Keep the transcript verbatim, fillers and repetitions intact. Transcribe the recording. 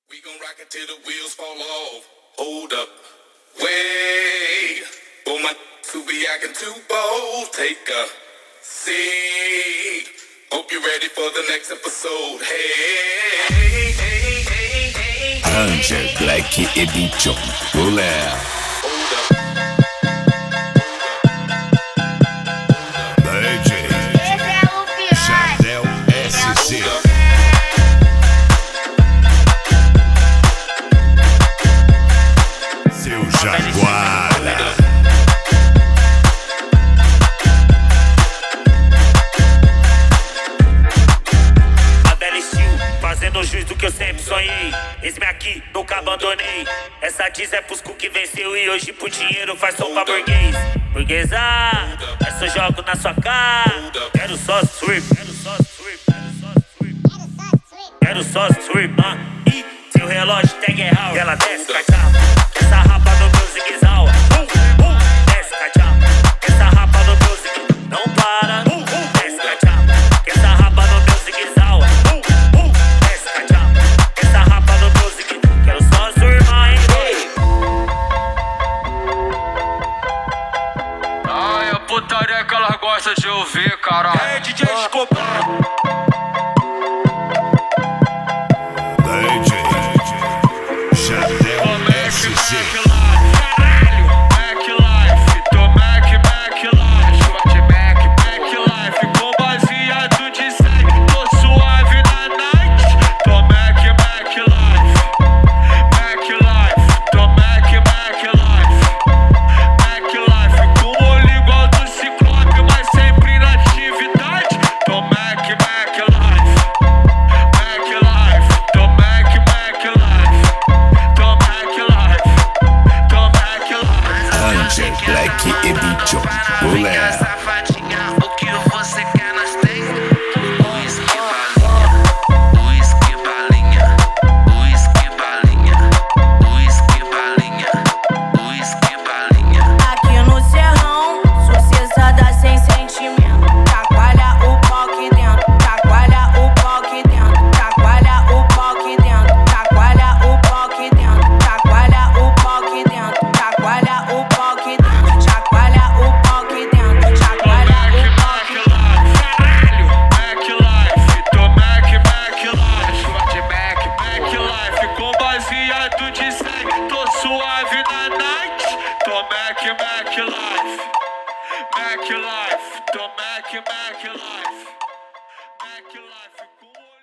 We gon' rock it till the wheels fall off. Hold up, wait. For my to be acting too bold, take a seat. Hope you're ready for the next episode. Hey, hey, hey, hey, hey, hey. Angel Black Edition. Olé. Hold up. D J Jardel S C. Seu Jaguara. Fazendo jus do que eu sempre sonhei. Eis-me aqui, nunca abandonei. Essa diz é pros cu que venceu e hoje por dinheiro faz som pra burguês. Burguesar, é só jogo na sua cara. Quero só sweep, quero só sweep, quero só sweep, quero só sweep, ah. E seu relógio tag é house. Ela desce, cachapa, essa rapa no meu zigue-zaua. Desce, cachapa, essa rapa no meu zigue, não para. Desce, cachapa, essa rapa no meu zigue-zaua. Putaria que ela gosta de ouvir, caralho. É D J Escobar. D J Jardel S C. Caralho, Mac Life, tô Mac, Mac Life, short Mac, Mac Life, com baseado de sangue, tô suave na night, tô Mac, Mac Life, Mac Life, tô Mac, Mac Life, Mac Life, com olho igual do Ciclope, mas sempre na atividade, tô Mac, Mac Life, Mac Life, tô Mac, Mac Life, tô Mac Life, tô Mac Life. Angel Black Edition. Olé. Safadinha, o que você quer nós tem? Whisky balinha, whisky balinha, whisky balinha, whisky balinha, whisky balinha. Aqui no serrão, sucessada sem sentimento. Chacoalha o pau aqui dentro, chacoalha o pau aqui dentro, chacoalha o pau aqui dentro, chacoalha o pau aqui dentro, chacoalha o pau aqui dentro, chacoalha o pau aqui dentro, chacoalha o pau aqui dentro, chacoalha o pau aqui dentro. Caralho, Mac Life, tô Mac, Mac Life, short Mac, Mac Life, com baseado de sangue, tô suave na night, tô Mac, Mac Life, Mac Life, tô Mac, Mac Life, Mac Life, com